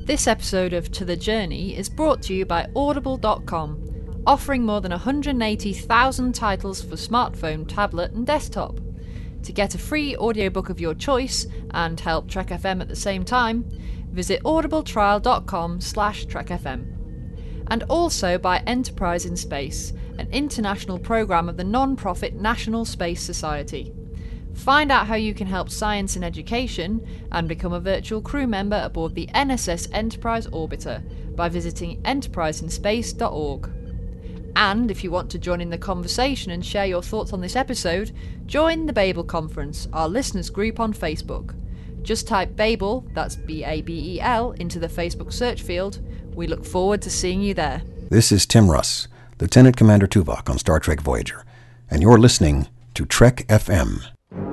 This episode of To The Journey is brought to you by Audible.com, offering more than 180,000 titles for smartphone, tablet and desktop. To get a free audiobook of your choice and help Trek FM at the same time, visit audibletrial.com/trekfm. And also by Enterprise in Space, an international programme of the non-profit National Space Society. Find out how you can help science and education and become a virtual crew member aboard the NSS Enterprise Orbiter by visiting enterpriseinspace.org. And if you want to join in the conversation and share your thoughts on this episode, join the Babel Conference, our listeners group on Facebook. Just type Babel, that's B-A-B-E-L, into the Facebook search field. We look forward to seeing you there. This is Tim Russ, Lieutenant Commander Tuvok on Star Trek Voyager, and you're listening to Trek FM.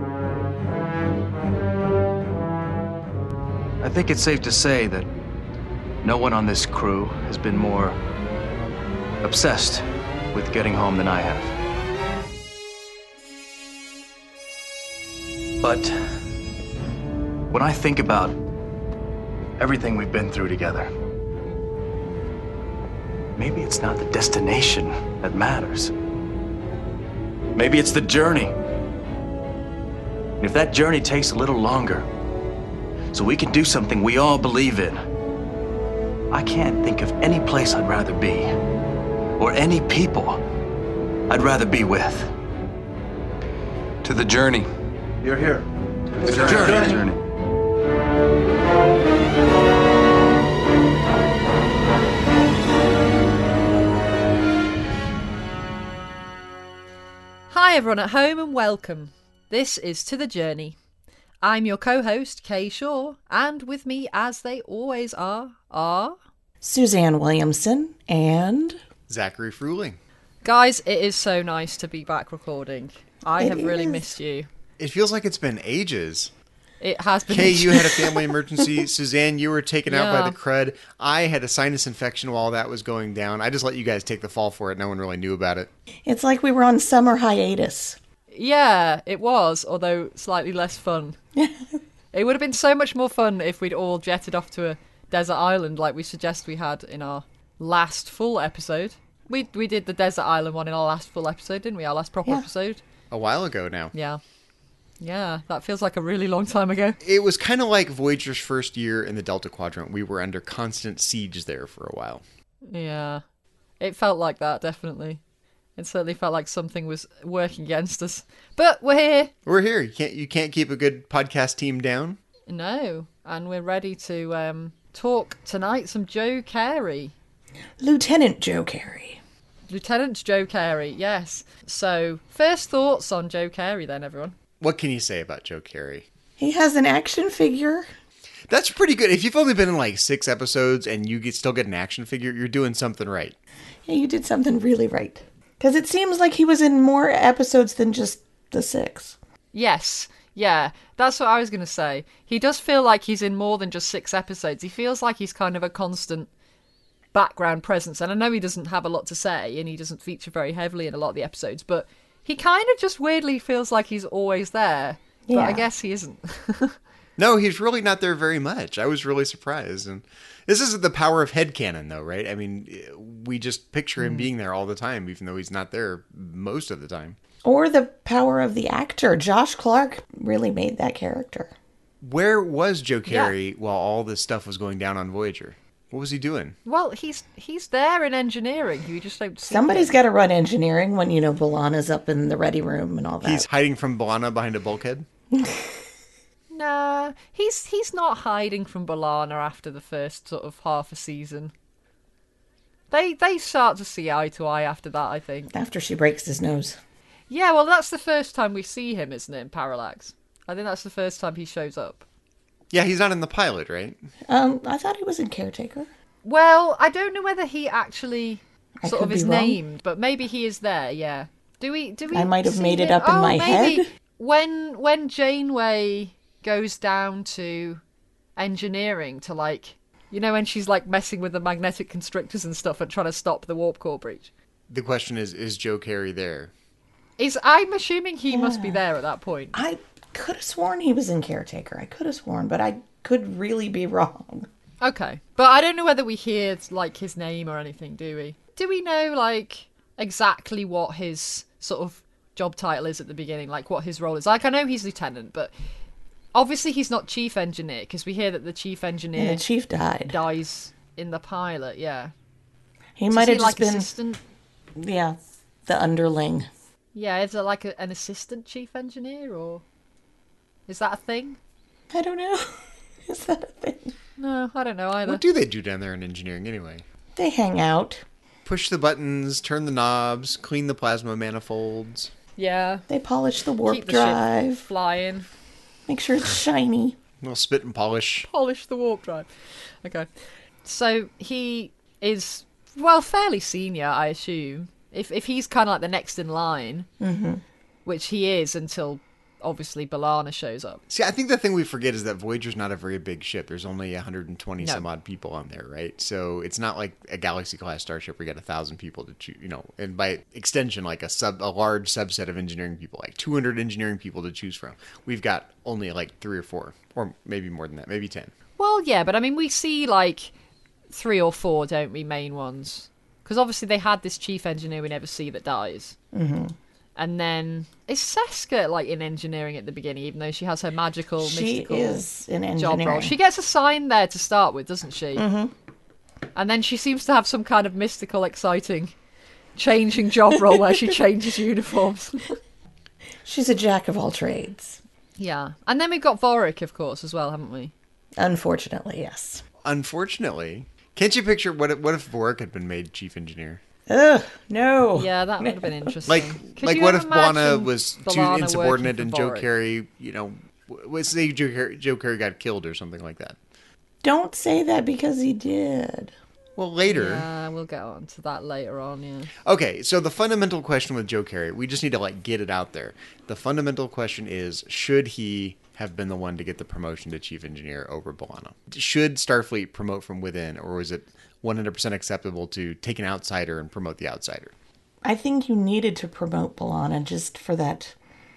I think it's safe to say that no one on this crew has been more obsessed with getting home than I have. But when I think about everything we've been through together, maybe it's not the destination that matters. Maybe it's the journey. And if that journey takes a little longer, so we can do something we all believe in, I can't think of any place I'd rather be, or any people I'd rather be with. To the journey. You're here. To the journey. Hi everyone at home and welcome. This is To The Journey. I'm your co-host, Kay Shaw, and with me, as they always are Suzanne Williamson and Zachary Fruling. Guys, it is so nice to be back recording. I have really missed you. It feels like it's been ages. It has been Kay, ages. you had a family emergency. Suzanne, you were taken out by Yeah. the crud. I had a sinus infection while that was going down. I just let you guys take the fall for it. No one really knew about it. it's like we were on summer hiatus. Yeah, it was, although slightly less fun. It would have been so much more fun if we'd all jetted off to a desert island like we suggest we had in our last full episode. We did the desert island one in our last full episode, didn't we? Our last proper episode. A while ago now. Yeah. Yeah, that feels like a really long time ago. It was kind of like Voyager's first year in the Delta Quadrant. We were under constant siege there for a while. Yeah. It felt like that, definitely. It certainly felt like something was working against us. But we're here. We're here. You can't keep a good podcast team down. No. And we're ready to talk tonight some Joe Carey. Lieutenant Joe Carey. Lieutenant Joe Carey, yes. So, first thoughts on Joe Carey then, everyone. What can you say about Joe Carey? He has an action figure. That's pretty good. If you've only been in like 6 episodes and you still get an action figure, you're doing something right. Yeah, you did something really right. Because it seems like he was in more episodes than just the 6. Yes, yeah, that's what I was going to say. He does feel like he's in more than just 6 episodes. He feels like he's kind of a constant background presence. And I know he doesn't have a lot to say and he doesn't feature very heavily in a lot of the episodes, but he kind of just weirdly feels like he's always there. But Yeah. I guess he isn't. No, he's really not there very much. I was really surprised. And this isn't the power of headcanon, though, right? I mean, we just picture him being there all the time, even though he's not there most of the time. Or the power of the actor. Josh Clark really made that character. Where was Joe Carey while all this stuff was going down on Voyager? What was he doing? Well, he's there in engineering. You just don't see Somebody's him. got to run engineering when, B'Elanna's up in the ready room and all that. He's hiding from B'Elanna behind a bulkhead? Nah, he's not hiding from B'Elanna after the first sort of half a season. They start to see eye to eye after that, I think. After she breaks his nose. Yeah, well, that's the first time we see him, isn't it, in Parallax? I think that's the first time he shows up. Yeah, he's not in the pilot, right? I thought he was in Caretaker. Well, I don't know whether he actually I sort could of is be wrong. named, but maybe he is there, yeah. Do we I might have see made it him? up in my maybe. head. When Janeway goes down to engineering to, like, when she's, like, messing with the magnetic constrictors and stuff and trying to stop the warp core breach. The question is Joe Carey there? I'm assuming he must be there at that point. I could have sworn he was in Caretaker. I could have sworn, but I could really be wrong. Okay. But I don't know whether we hear, like, his name or anything, do we? Do we know, like, exactly what his sort of job title is at the beginning? Like, what his role is? Like, I know he's lieutenant, but obviously he's not chief engineer, because we hear that the chief engineer And the chief died. dies in the pilot, yeah. He So might is have he, just like, been, assistant? yeah, the underling. Yeah, is it like an assistant chief engineer, or is that a thing? I don't know. Is that a thing? No, I don't know either. What do they do down there in engineering anyway? They hang out. Push the buttons, turn the knobs, clean the plasma manifolds. Yeah, They polish the warp keep the ship drive. flying. Make sure it's shiny. Little spit and polish. Polish the warp drive. Okay. So he is, well, fairly senior, I assume. If he's kind of like the next in line, which he is until obviously B'Elanna shows up. See, I think the thing we forget is that Voyager's not a very big ship. There's only 120 No. some odd people on there, right? So it's not like a Galaxy-class starship where you got 1,000 people to choose, and by extension, like a large subset of engineering people, like 200 engineering people to choose from. We've got only like 3 or 4, or maybe more than that, maybe 10. Well, yeah, but I mean, we see like 3 or 4, don't we, main ones? Because obviously they had this chief engineer we never see that dies. Mm-hmm. And then, is Seska like in engineering at the beginning, even though she has her magical, She mystical is in job role? engineering. She gets assigned there to start with, doesn't she? Mm-hmm. And then she seems to have some kind of mystical, exciting, changing job role where she changes uniforms. She's a jack of all trades. Yeah. And then we've got Vorik, of course, as well, haven't we? Unfortunately, yes. Unfortunately, can't you picture what if Vorik had been made chief engineer? Ugh, no. Yeah, that would have been interesting. Like Could what you if B'Elanna imagine was too B'Elanna insubordinate working and for Joe Vorik? Carey, let's say Joe Carey got killed or something like that. Don't say that because he did. Well, later. Yeah, we'll get on to that later on, yeah. Okay, so the fundamental question with Joe Carey, we just need to get it out there. The fundamental question is, should he have been the one to get the promotion to chief engineer over B'Elanna? Should Starfleet promote from within, or was it 100% acceptable to take an outsider and promote the outsider? I think you needed to promote B'Elanna just for that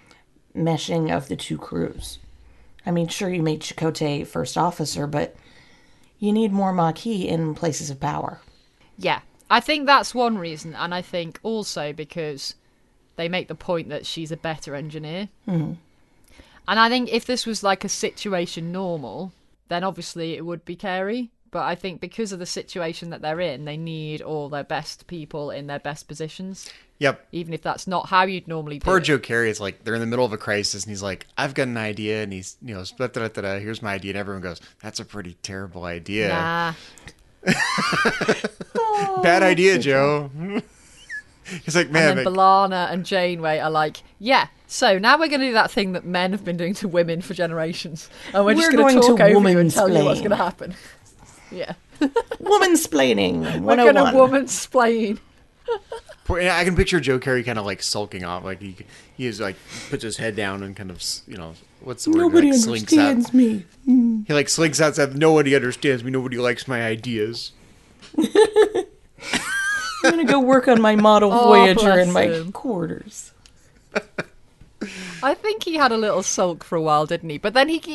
meshing of the two crews. I mean, sure, you made Chakotay first officer, but you need more Maquis in places of power. Yeah, I think that's one reason, and I think also because they make the point that she's a better engineer. Mm-hmm. And I think if this was like a situation normal, then obviously it would be Carey. But I think because of the situation that they're in, they need all their best people in their best positions. Yep. Even if that's not how you'd normally do Poor it. Joe Carey is they're in the middle of a crisis, and he's like, I've got an idea, and he's, here's my idea, and everyone goes, that's a pretty terrible idea. Nah. Bad idea, Joe. He's like, man. And then B'Elanna and Janeway are like, yeah, so now we're going to do that thing that men have been doing to women for generations. And we're just going to talk over you and tell you what's going to happen. Yeah. Womansplaining. We're going to 101. woman-splain. I can picture Joe Carey kind of sulking off, he is puts his head down and kind of, what's the word? Nobody Slinks out. understands me. He slinks out, says, nobody understands me, nobody likes my ideas. I'm going to go work on my model Voyager bless in my him. quarters. I think he had a little sulk for a while, didn't he? But then he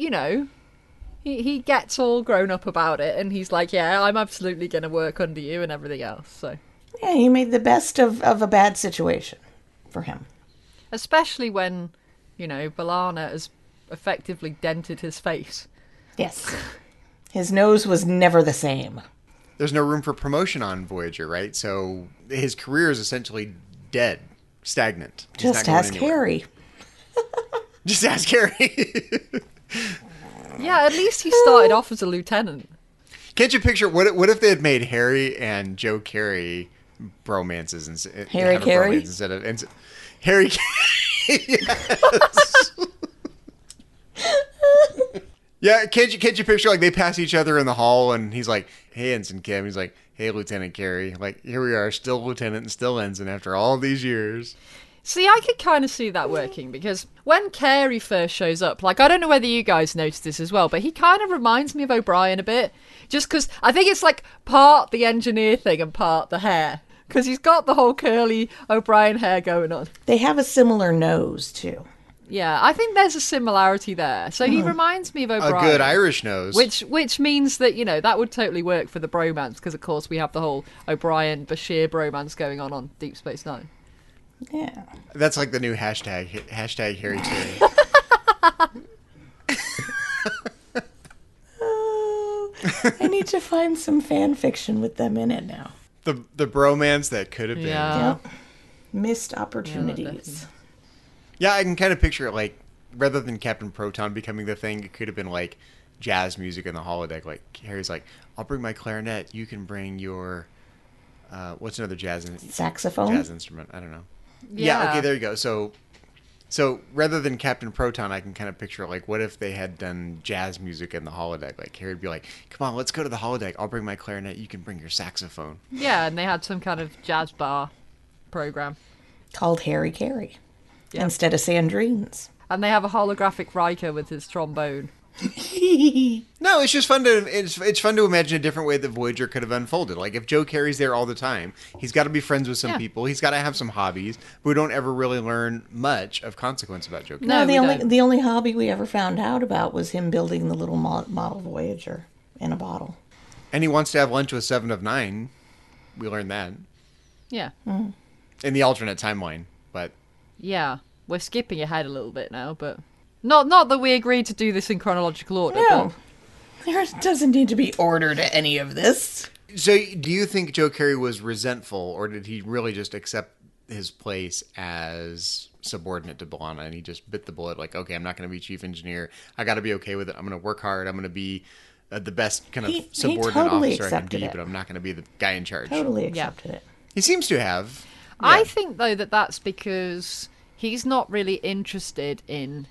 he gets all grown up about it, and he's like, yeah, I'm absolutely going to work under you and everything else, so... Yeah, he made the best of a bad situation for him. Especially when, B'Elanna has effectively dented his face. Yes. His nose was never the same. There's no room for promotion on Voyager, right? So his career is essentially dead, stagnant. He's Just not going ask anywhere. Harry. Just ask Harry. Yeah, at least he started off as a lieutenant. Can't you picture, what if they had made Harry and Joe Carey bromances and Harry have a Carey? bromance instead of Harry Carey? Yes. Yeah, can't you picture they pass each other in the hall and he's like, hey, Ensign Kim. He's like, hey, Lieutenant Carey. Here we are, still lieutenant and still ensign after all these years. See, I could kind of see that working, because when Carey first shows up, I don't know whether you guys noticed this as well, but he kind of reminds me of O'Brien a bit, just because I think it's part the engineer thing and part the hair, because he's got the whole curly O'Brien hair going on. They have a similar nose, too. Yeah, I think there's a similarity there. So he reminds me of A O'Brien. good Irish nose. Which means that, that would totally work for the bromance, because, of course, we have the whole O'Brien-Bashir bromance going on Deep Space Nine. Yeah. That's like the new hashtag Harry Carey. I need to find some fan fiction with them in it now. The bromance that could have been. Yeah. Yep. Missed opportunities. Yeah, I can kind of picture it like, rather than Captain Proton becoming the thing, it could have been like jazz music in the holodeck. Like, Harry's like, I'll bring my clarinet, you can bring your, what's another jazz instrument? I don't know. Yeah, okay, there you go. So rather than Captain Proton, I can kind of picture like, what if they had done jazz music in the holodeck? Like, Harry'd be like, come on, let's go to the holodeck. I'll bring my clarinet, you can bring your saxophone. Yeah, and they had some kind of jazz bar program. Called Harry Carey. Yep. Instead of Sandrines. And they have a holographic Riker with his trombone. No, it's just fun it's fun to imagine a different way that Voyager could have unfolded. Like, if Joe Carey's there all the time, he's got to be friends with some people. He's got to have some hobbies. But we don't ever really learn much of consequence about Joe Carey. No, the only hobby we ever found out about was him building the little model Voyager in a bottle. And he wants to have lunch with Seven of Nine. We learned that. Yeah. In the alternate timeline, but... Yeah. We're skipping ahead a little bit now, but... Not that we agreed to do this in chronological order. No. There doesn't need to be order to any of this. So, do you think Joe Carey was resentful, or did he really just accept his place as subordinate to B'Elanna, and he just bit the bullet, like, okay, I'm not going to be chief engineer. I got to be okay with it. I'm going to work hard. I'm going to be the best kind of subordinate totally officer I can be, accepted it. but I'm not going to be the guy in charge. Totally accepted it. He seems to have. I think, though, that's because he's not really interested in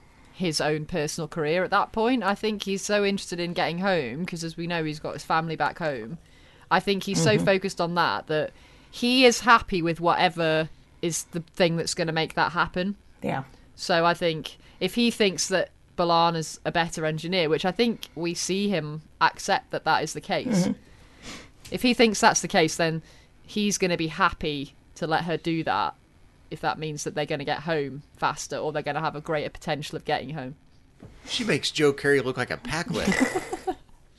his own personal career at that point. I think he's so interested in getting home, because as we know, he's got his family back home. I think he's so focused on that he is happy with whatever is the thing that's going to make that happen. Yeah. So I think if he thinks that B'Elanna's a better engineer, which I think we see him accept that is the case. If he thinks that's the case, then he's going to be happy to let her do that, if that means that they're going to get home faster, or they're going to have a greater potential of getting home. She makes Joe Carey look like a Pac-Led.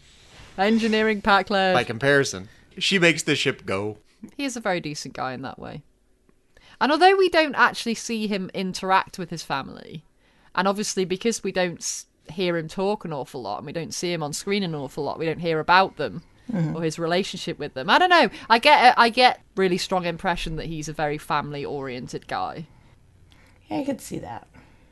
Engineering Pac-Led. By comparison. She makes the ship go. He is a very decent guy in that way. And although we don't actually see him interact with his family, and obviously because we don't hear him talk an awful lot, and we don't see him on screen an awful lot, we don't hear about them, or his relationship with them. I don't know. I get really strong impression that he's a very family-oriented guy. Yeah, I could see that.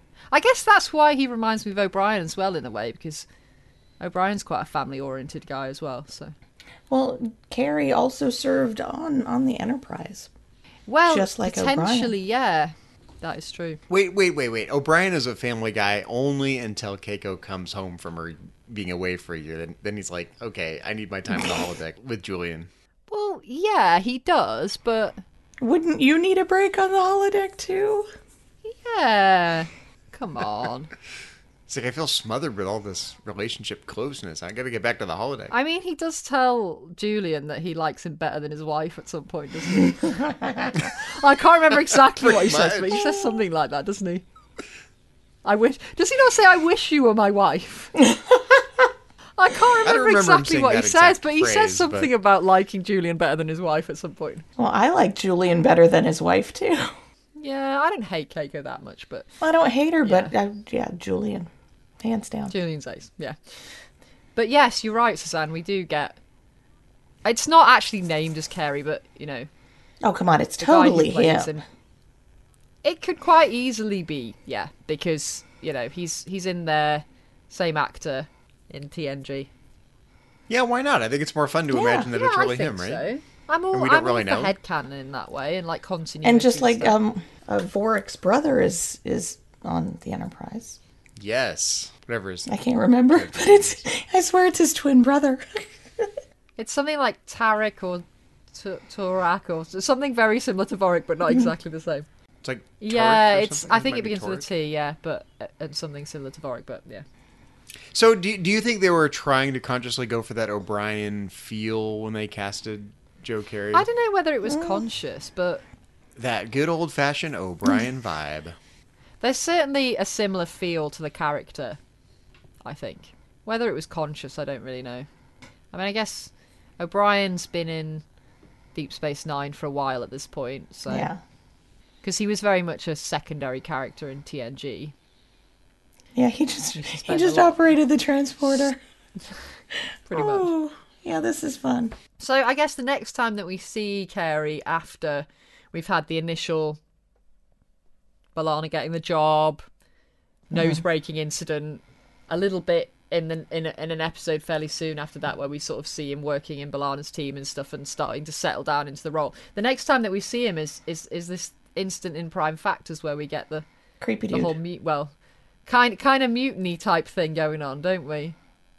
I guess that's why he reminds me of O'Brien as well, in a way, because O'Brien's quite a family-oriented guy as well. So, well, Carey also served on the Enterprise. Well, just like potentially, O'Brien. Yeah, that is true. Wait. O'Brien is a family guy only until Keiko comes home from her being away for a year. Then he's like, okay, I need my time on the holodeck with Julian. Well, yeah, he does, but... Wouldn't you need a break on the holodeck, too? Yeah. Come on. It's like, I feel smothered with all this relationship closeness. I gotta get back to the holodeck. I mean, he does tell Julian that he likes him better than his wife at some point, doesn't he? I can't remember exactly what he says, but he says something like that, doesn't he? Does he not say, I wish you were my wife? I can't remember exactly what he says, but he says something about liking Julian better than his wife at some point. Well, I like Julian better than his wife, too. Yeah, I don't hate Keiko that much, but... I don't hate her, but Julian. Hands down. Julian's ace, yeah. But yes, you're right, Suzanne, we do get... It's not actually named as Carey, but, Oh, come on, it's totally him. It could quite easily be, yeah, because, he's in there, same actor in TNG. Yeah, why not? I think it's more fun to imagine that it's really him, right? So. I'm all we don't really know. for headcanon in that way, and like continuity. And just like Vorik's brother is on the Enterprise. Yes, whatever his... I can't remember, but I swear it's his twin brother. It's something like Tarek or Torak or something very similar to Vorik, but not exactly the same. It's like I think it begins with a T, yeah, but and something similar to Vorik, but yeah. So do you think they were trying to consciously go for that O'Brien feel when they casted Joe Carey? I don't know whether it was conscious, but... That good old-fashioned O'Brien vibe. There's certainly a similar feel to the character, I think. Whether it was conscious, I don't really know. I mean, I guess O'Brien's been in Deep Space Nine for a while at this point, so... Yeah. Because he was very much a secondary character in TNG. Yeah, he just operated the transporter. Pretty much. Yeah, this is fun. So I guess the next time that we see Carey after we've had the initial B'Elanna getting the job, nose-breaking incident, a little bit in an episode fairly soon after that where we sort of see him working in B'Elanna's team and stuff and starting to settle down into the role. The next time that we see him is this instant in Prime Factors where we get the Creepy the dude. whole kind of mutiny type thing going on, don't we?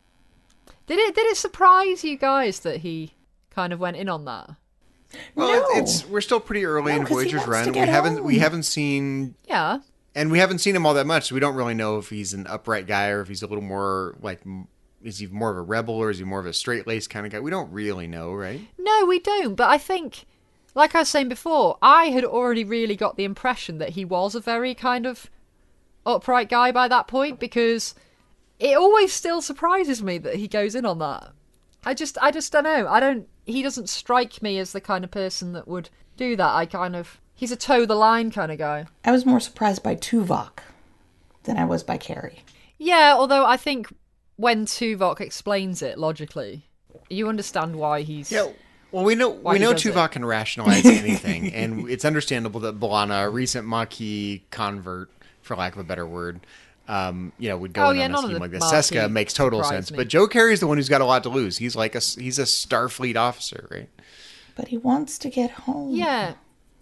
Did it surprise you guys that he kind of went in on that? Well, No. we're still pretty early in 'cause he Voyager's wants to run. get home. We haven't seen Yeah. And we haven't seen him all that much, so we don't really know if he's an upright guy or if he's a little more like, is he more of a rebel or is he more of a straight-laced kind of guy? We don't really know, right? No, we don't. But I think, like I was saying before, I had already really got the impression that he was a very kind of upright guy by that point, because it always still surprises me that he goes in on that. I just don't know. He doesn't strike me as the kind of person that would do that. He's a toe the line kind of guy. I was more surprised by Tuvok than I was by Carey. Yeah, although I think when Tuvok explains it logically, you understand why he's... Yeah. Well, we know he does Tuvok can rationalize anything, and it's understandable that B'Elanna, a recent Maquis convert, for lack of a better word, would go in on a scheme like this. Seska makes total sense, but Joe Carey's the one who's got a lot to lose. He's like he's a Starfleet officer, right? But he wants to get home. Yeah.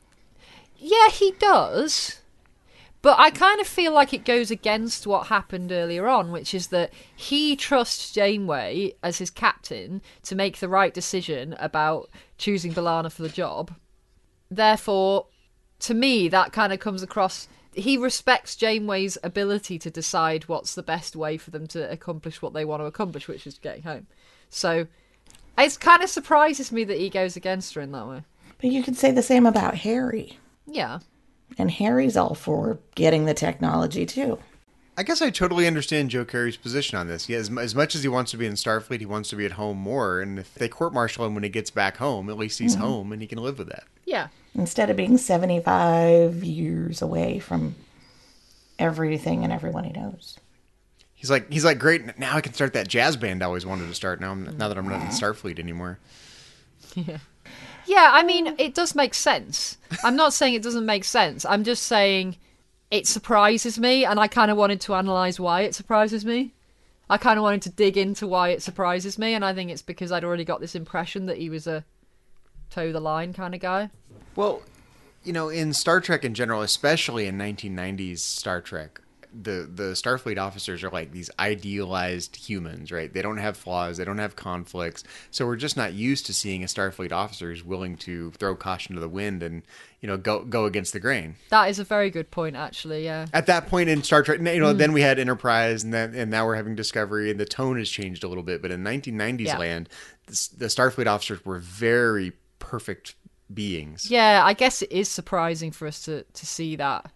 Yeah, he does. But I kind of feel like it goes against what happened earlier on, which is that he trusts Janeway as his captain to make the right decision about choosing B'Elanna for the job. Therefore, to me, that kind of comes across... He respects Janeway's ability to decide what's the best way for them to accomplish what they want to accomplish, which is getting home. So it kind of surprises me that he goes against her in that way. But you could say the same about Harry. Yeah. And Harry's all for getting the technology, too. I guess I totally understand Joe Carey's position on this. Yeah, as much as he wants to be in Starfleet, he wants to be at home more. And if they court-martial him when he gets back home, at least he's home and he can live with that. Yeah. Instead of being 75 years away from everything and everyone he knows. He's like, great, now I can start that jazz band I always wanted to start now that I'm not in Starfleet anymore. Yeah. Yeah, I mean, it does make sense. I'm not saying it doesn't make sense. I'm just saying it surprises me, and I kind of wanted to analyse why it surprises me. I kind of wanted to dig into why it surprises me, and I think it's because I'd already got this impression that he was a toe-the-line kind of guy. Well, in Star Trek in general, especially in 1990s Star Trek, the Starfleet officers are like these idealized humans, right? They don't have flaws, they don't have conflicts, so we're just not used to seeing a Starfleet officer who's willing to throw caution to the wind and go against the grain. That is a very good point, actually. Yeah. At that point in Star Trek, then we had Enterprise, and now we're having Discovery, and the tone has changed a little bit. But in 1990s land, the Starfleet officers were very perfect beings. Yeah, I guess it is surprising for us to see that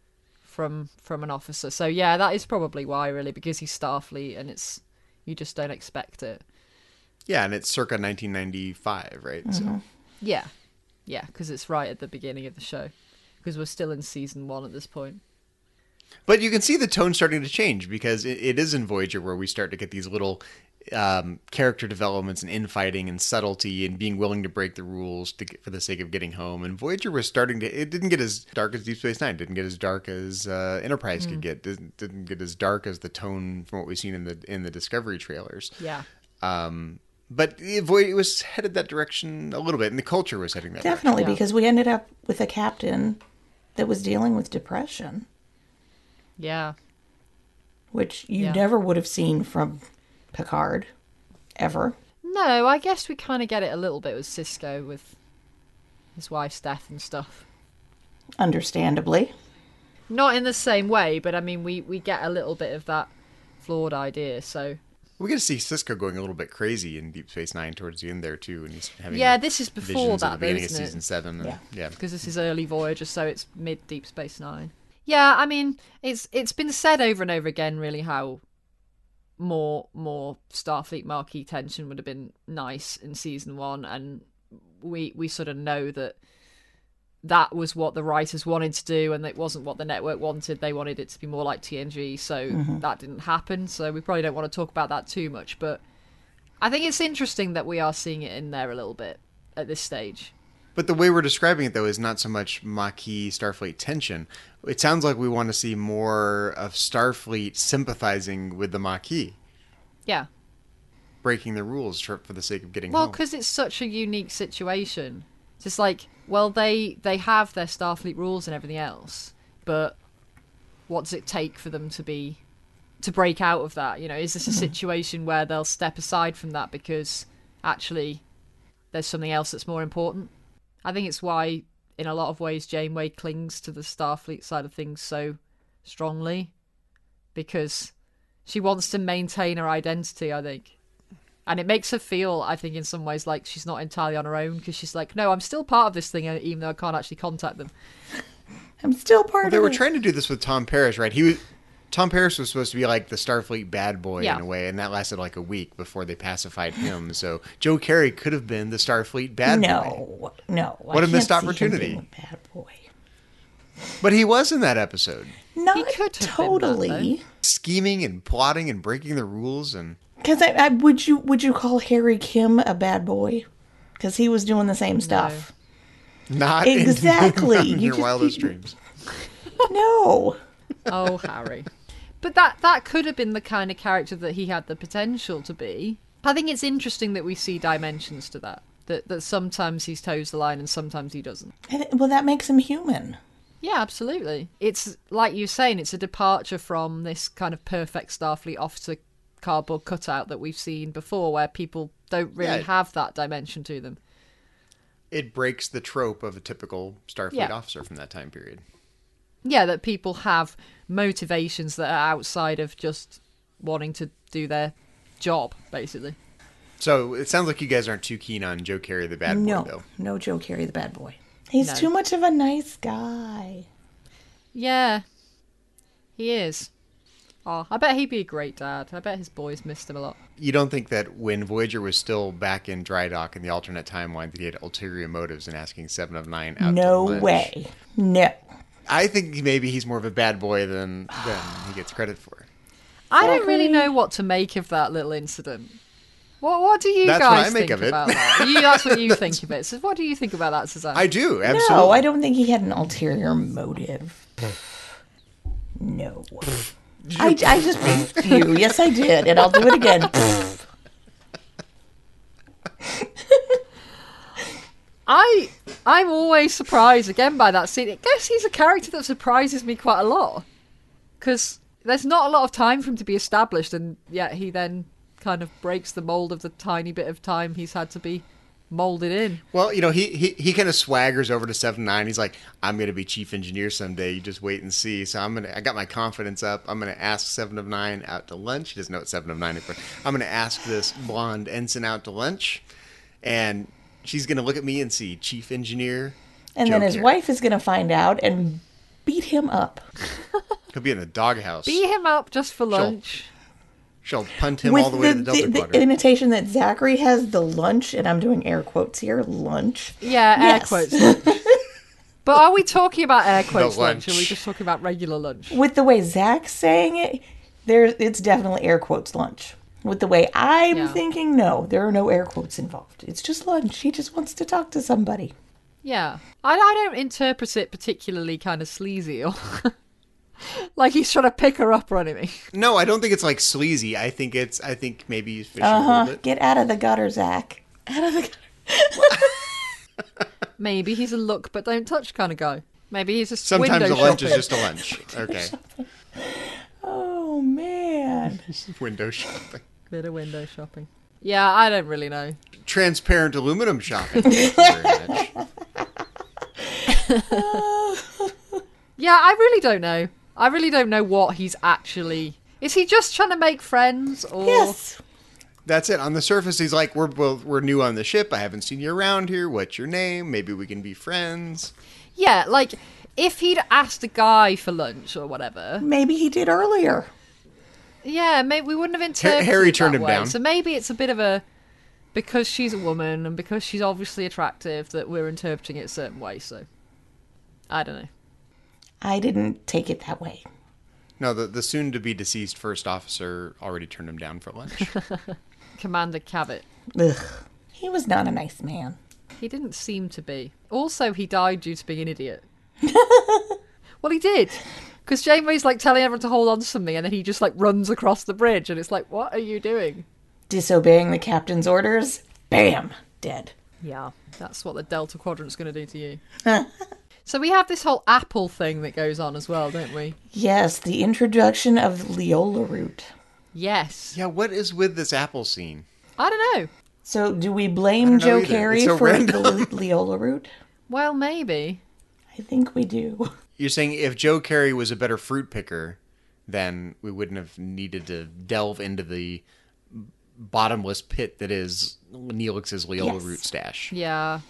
from an officer. So yeah, that is probably why, really, because he's Starfleet and you just don't expect it. Yeah, and it's circa 1995, right? Mm-hmm. So yeah, because it's right at the beginning of the show, because we're still in season 1 at this point. But you can see the tone starting to change, because it is in Voyager where we start to get these little character developments and infighting and subtlety and being willing to break the rules for the sake of getting home. And Voyager was starting to... It didn't get as dark as Deep Space Nine. Didn't get as dark as Enterprise could get. Didn't get as dark as the tone from what we've seen in the Discovery trailers. Yeah. But it was headed that direction a little bit, and the culture was heading that Definitely, Yeah. because we ended up with a captain that was dealing with depression, Yeah. which you Yeah. never would have seen from Picard, ever. No, I guess we kind of get it a little bit with Sisko, with his wife's death and stuff. Understandably. Not in the same way, but I mean, we get a little bit of that flawed idea, so... We get to see Sisko going a little bit crazy in Deep Space Nine towards the end there, too, and he's having Yeah, this is before visions at that, the beginning of isn't it? season 7. And, Yeah. yeah. Because this is early Voyager, so it's mid Deep Space Nine. Yeah, I mean, it's been said over and over again, really, how more Starfleet Marquee tension would have been nice in season 1, and we sort of know that was what the writers wanted to do, and it wasn't what the network wanted. They wanted it to be more like TNG, so that didn't happen. So we probably don't want to talk about that too much, but I think it's interesting that we are seeing it in there a little bit at this stage. But the way we're describing it, though, is not so much Maquis Starfleet tension. It sounds like we want to see more of Starfleet sympathizing with the Maquis, Yeah. breaking the rules for the sake of getting Well, home. because it's such a unique situation. It's just like, well, they have their Starfleet rules and everything else, but what does it take for them to break out of that? You know, is this a situation where they'll step aside from that because actually there's something else that's more important? I think it's why, in a lot of ways, Janeway clings to the Starfleet side of things so strongly, because she wants to maintain her identity, I think. And it makes her feel, I think, in some ways, like she's not entirely on her own, because she's like, no, I'm still part of this thing, even though I can't actually contact them. I'm still part of They were it. trying to do this with Tom Paris, right? Tom Paris was supposed to be like the Starfleet bad boy in a way, and that lasted like a week before they pacified him. So Joe Carey could have been the Starfleet bad boy. No. What a I missed can't see him opportunity. being a bad boy. But he was in that episode. Not He could have been totally. Scheming and plotting and breaking the rules. And Because would you call Harry Kim a bad boy? Because he was doing the same stuff. not in- Exactly. not in You your just- wildest dreams. No. Oh, Harry. But that could have been the kind of character that he had the potential to be. I think it's interesting that we see dimensions to that. That sometimes he toes the line and sometimes he doesn't. Well, that makes him human. Yeah, absolutely. It's like you're saying, it's a departure from this kind of perfect Starfleet officer cardboard cutout that we've seen before, where people don't really have that dimension to them. It breaks the trope of a typical Starfleet Yeah. officer from that time period. Yeah, that people have motivations that are outside of just wanting to do their job, basically. So it sounds like you guys aren't too keen on Joe Carey, the bad boy, though. No Joe Carey, the bad boy. He's No. too much of a nice guy. Yeah, he is. Oh, I bet he'd be a great dad. I bet his boys missed him a lot. You don't think that when Voyager was still back in dry dock in the alternate timeline that he had ulterior motives in asking Seven of Nine out No to lunch? way. No. I think maybe he's more of a bad boy than he gets credit for. I don't really Zachary. know what to make of that little incident. What do you That's what guys I make think of it. about that? That's what you think of it. So what do you think about that, Suzanne? I do, absolutely. No, I don't think he had an ulterior motive. No. I just beefed you. Yes, I did. And I'll do it again. I'm always surprised again by that scene. I guess he's a character that surprises me quite a lot, because there's not a lot of time for him to be established, and yet he then kind of breaks the mold of the tiny bit of time he's had to be molded in. Well, you know, he kind of swaggers over to 7-9. He's like, I'm going to be chief engineer someday. You just wait and see. So I got my confidence up. I'm going to ask 7 of 9 out to lunch. He doesn't know what 7 of 9 is, but I'm going to ask this blonde ensign out to lunch, and she's going to look at me and see chief engineer. And Joe then his Carey. wife is going to find out and beat him up. He'll be in the doghouse. Beat him up just for lunch. She'll punt him all the way to the Delta the Quadrant. invitation that Zachary has the lunch, and I'm doing air quotes here, lunch. Yeah, air Yes. quotes lunch. But are we talking about air quotes lunch, or are we lunch. just talking about regular lunch? With the way Zach's saying it, it's definitely air quotes lunch. With the way I'm Yeah. thinking, no, there are no air quotes involved. It's just lunch. He just wants to talk to somebody. Yeah. I don't interpret it particularly kind of sleazy or like he's trying to pick her up or anything. No, I don't think it's like sleazy. I think maybe he's fishing a little bit. Get out of the gutter, Zach. Out of the gutter. Maybe he's a look but don't touch kind of guy. Maybe he's just Sometimes window a lunch shopping. is just a lunch. Okay. Oh, man. Window shopping. Bit of window shopping. Yeah, I don't really know. Transparent aluminum shopping. Thank you very much. Yeah, I really don't know. I really don't know what he's actually... Is he just trying to make friends or... Yes. That's it. On the surface, he's like, we're new on the ship. I haven't seen you around here. What's your name? Maybe we can be friends. Yeah, like, If he'd asked a guy for lunch or whatever, Maybe he did earlier. yeah, maybe we wouldn't have interpreted Harry it turned that him way. down. So maybe it's a bit of a, because she's a woman and because she's obviously attractive, that we're interpreting it a certain way. So I don't know. I didn't take it that way. No, the soon-to-be deceased first officer already turned him down for lunch. Commander Cavett. Ugh. He was not a nice man. He didn't seem to be. Also, he died due to being an idiot. Well, he did. Because Janeway's like telling everyone to hold on to something and then he just like runs across the bridge and it's like, what are you doing? Disobeying the captain's orders. Bam! Dead. Yeah, that's what the Delta Quadrant's going to do to you. So we have this whole apple thing that goes on as well, don't we? Yes, the introduction of Leola root. Yes. Yeah, what is with this apple scene? I don't know. So do we I blame don't know Joe either. Carey It's so for the random. Leola root? Well, maybe. I think we do. You're saying if Joe Carey was a better fruit picker, then we wouldn't have needed to delve into the bottomless pit that is Neelix's Leola Yes. root stash. Yeah.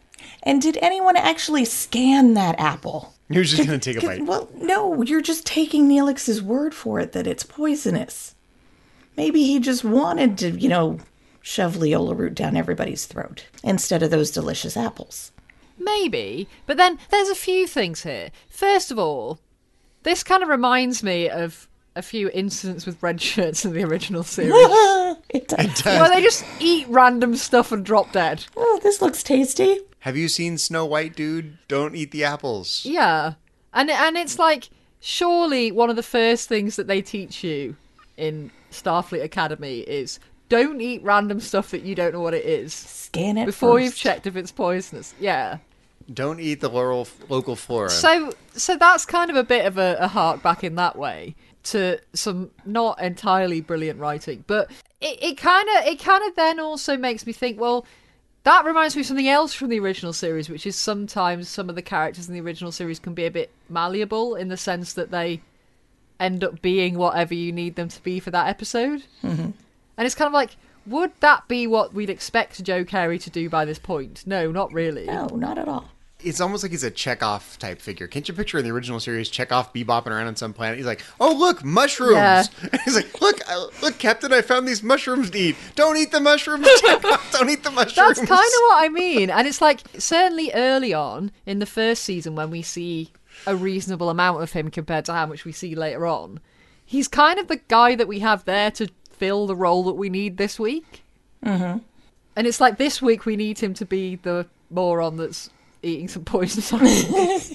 And did anyone actually scan that apple? You're just going to take a bite. Well, no, you're just taking Neelix's word for it that it's poisonous. Maybe he just wanted to, shove Leola root down everybody's throat instead of those delicious apples. Maybe. But then there's a few things here. First of all, this kind of reminds me of a few incidents with red shirts in the original series. It does. Where they just eat random stuff and drop dead. Oh, this looks tasty. Have you seen Snow White, dude? Don't eat the apples. Yeah. And it's like, surely one of the first things that they teach you in Starfleet Academy is don't eat random stuff that you don't know what it is Scan it before first. you've checked if it's poisonous. Yeah. Don't eat the local flora. So that's kind of a bit of a hark back in that way to some not entirely brilliant writing, but it kind of then also makes me think, well, that reminds me of something else from the original series, which is sometimes some of the characters in the original series can be a bit malleable in the sense that they end up being whatever you need them to be for that episode. Mm-hmm. And it's kind of like, would that be what we'd expect Joe Carey to do by this point? No, not really. No, not at all. It's almost like he's a Chekhov type figure. Can't you picture in the original series Chekhov bebopping around on some planet? He's like, "Oh look, mushrooms!" Yeah. He's like, "Look, Captain, I found these mushrooms to eat. Don't eat the mushrooms, Chekhov. Don't eat the mushrooms." That's kind of what I mean. And it's like, certainly early on in the first season when we see a reasonable amount of him compared to how much we see later on, he's kind of the guy that we have there to fill the role that we need this week. Mm-hmm. And it's like this week we need him to be the moron that's eating some poison apples.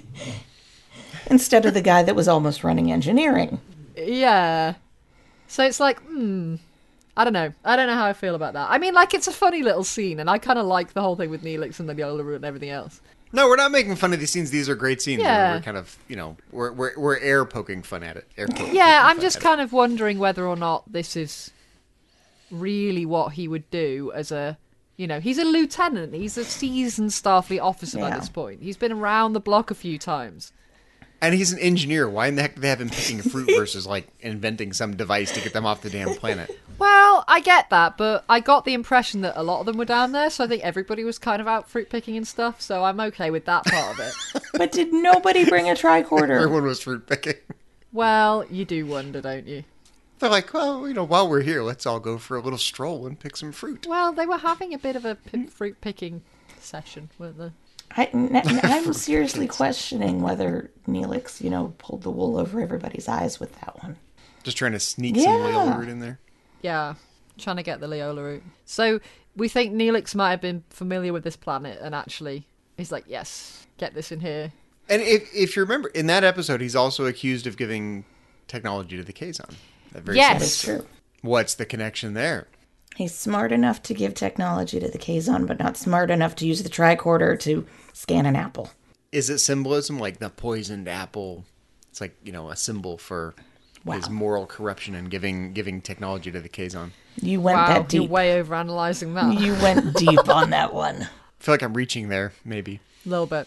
Instead of the guy that was almost running engineering. Yeah. So it's like, I don't know. I don't know how I feel about that. I mean, like, it's a funny little scene, and I kind of like the whole thing with Neelix and the Leola root and everything else. No, we're not making fun of these scenes. These are great scenes. Yeah. We're kind of, we're air poking fun at it. Yeah, I'm just kind of wondering whether or not this is really what he would do as a, he's a lieutenant. He's a seasoned Starfleet officer by Yeah. this point. He's been around the block a few times. And he's an engineer. Why in the heck do they have him picking fruit versus, like, inventing some device to get them off the damn planet? Well, I get that, but I got the impression that a lot of them were down there, so I think everybody was kind of out fruit picking and stuff, so I'm okay with that part of it. But did nobody bring a tricorder? Everyone was fruit picking. Well, you do wonder, don't you? They're like, well, while we're here, let's all go for a little stroll and pick some fruit. Well, they were having a bit of a fruit picking session, weren't they? I'm seriously questioning whether Neelix, pulled the wool over everybody's eyes with that one. Just trying to sneak some Yeah. Leola root in there. Yeah, trying to get the Leola route. So we think Neelix might have been familiar with this planet, and actually, he's like, yes, get this in here. And if you remember, in that episode, he's also accused of giving technology to the Kazon. That very Yes. same- That is true. What's the connection there? He's smart enough to give technology to the Kazon, but not smart enough to use the tricorder to scan an apple. Is it symbolism like the poisoned apple? It's like, a symbol for his moral corruption and giving technology to the Kazon. You went Wow, that you're deep. way over analysing that. You went deep on that one. I feel like I'm reaching there, maybe. A little bit.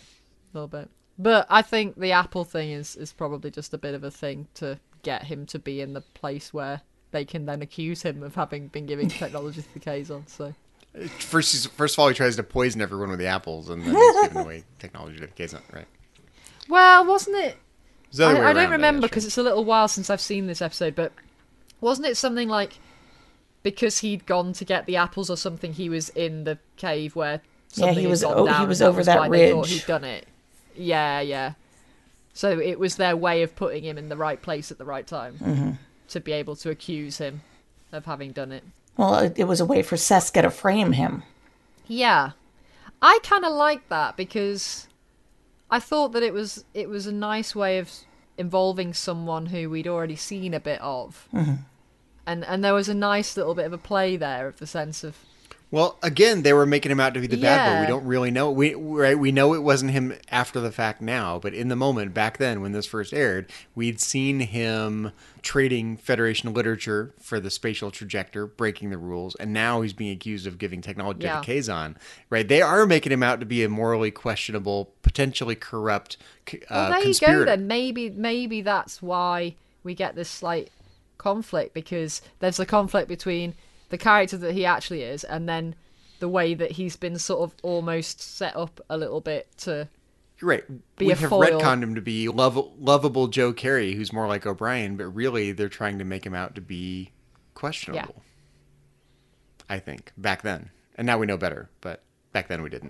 But I think the apple thing is probably just a bit of a thing to get him to be in the place where they can then accuse him of having been giving technology to the Kazon. So First of all, he tries to poison everyone with the apples, and then he's giving away technology to the Kazon, right? Well, wasn't it? It's the other way I don't around, remember guess, because right? it's a little while since I've seen this episode, but wasn't it something like because he'd gone to get the apples or something, he was in the cave where something he had was gone down, he was and over that why they thought ridge. he'd done it. Yeah. So it was their way of putting him in the right place at the right time to be able to accuse him of having done it. Well, it was a way for Seska to frame him. Yeah. I kind of like that because I thought that it was a nice way of involving someone who we'd already seen a bit of. And there was a nice little bit of a play there of the sense of... Well, again, they were making him out to be the bad boy. Yeah. We don't really know. We know it wasn't him after the fact now, but in the moment back then when this first aired, we'd seen him trading Federation literature for the spatial trajector, breaking the rules, and now he's being accused of giving technology to the Kazon. Right? They are making him out to be a morally questionable, potentially corrupt Well, there conspirator. you go then. Maybe that's why we get this slight conflict, because there's a conflict between the character that he actually is and then the way that he's been sort of almost set up a little bit to... You're right. Be We a have foil. retconned him to be lovable Joe Carey, who's more like O'Brien, but really they're trying to make him out to be questionable. I think, back then. And now we know better, but back then we didn't.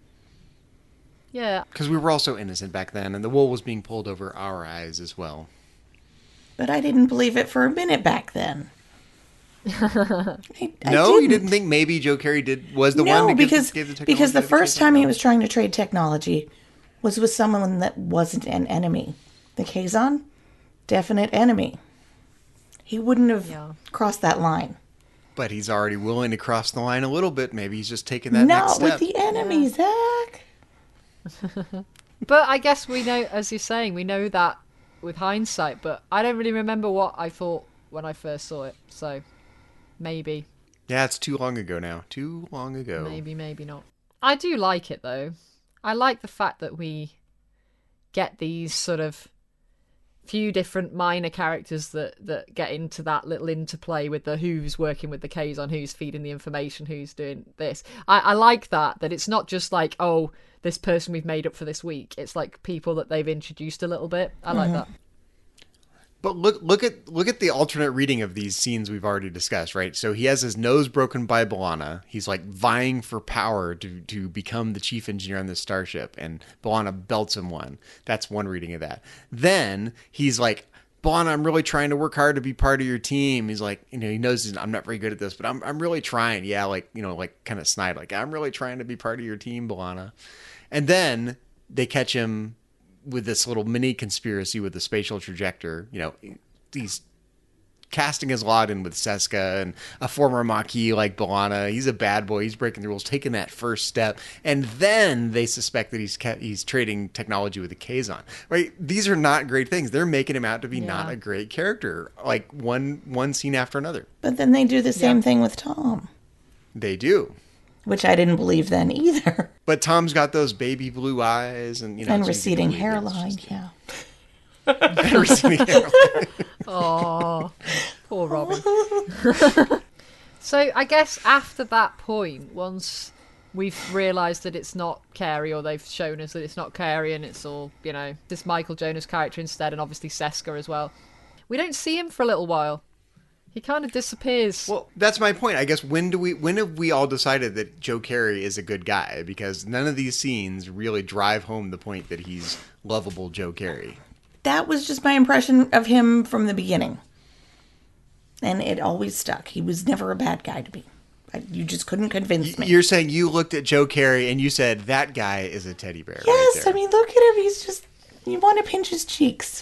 Yeah. Because we were also innocent back then, and the wool was being pulled over our eyes as well. But I didn't believe it for a minute back then. I You didn't think maybe Joe Carey was the one that gave the technology because the to first Kazon? time he was trying to trade technology was with someone that wasn't an enemy. The Kazon, definite enemy. He wouldn't have crossed that line. But he's already willing to cross the line a little bit. Maybe he's just taking that next Not step. with the enemy, Zach. But I guess we know, as you're saying, we know that with hindsight, but I don't really remember what I thought when I first saw it, so maybe. Yeah, it's too long ago now. Too long ago. Maybe not. I do like it, though. I like the fact that we get these sort of few different minor characters that get into that little interplay with the who's working with the Kazon, who's feeding the information, who's doing this. I like that it's not just like, oh, this person we've made up for this week. It's like people that they've introduced a little bit. I like that. But look at the alternate reading of these scenes we've already discussed, right? So he has his nose broken by B'Elanna. He's like vying for power to become the chief engineer on this starship, and B'Elanna belts him one. That's one reading of that. Then he's like, B'Elanna, I'm really trying to work hard to be part of your team. He's like, he knows I'm not very good at this, but I'm really trying. Yeah, like, like kind of snide, like, I'm really trying to be part of your team, B'Elanna. And then they catch him with this little mini conspiracy with the spatial trajector. He's casting his lot in with Seska and a former Maquis like B'Elanna. He's a bad boy. He's breaking the rules, taking that first step. And then they suspect that he's trading technology with the Kazon. Right? These are not great things. They're making him out to be not a great character. Like one scene after another. But then they do the same thing with Tom, They do. which I didn't believe then either. But Tom's got those baby blue eyes and And it's easy to receding believe it's hairline, just- yeah. and receding hairline. Oh, poor Robbie. So I guess after that point, once we've realised that it's not Carey, or they've shown us that it's not Carey and it's all, this Michael Jonas character instead, and obviously Seska as well, we don't see him for a little while. He kind of disappears. Well, that's my point. I guess when have we all decided that Joe Carey is a good guy? Because none of these scenes really drive home the point that he's lovable Joe Carey. That was just my impression of him from the beginning. And it always stuck. He was never a bad guy to me. You just couldn't convince me. You're saying you looked at Joe Carey and you said, that guy is a teddy bear. Yes, right there. I mean, look at him. He's just, you want to pinch his cheeks.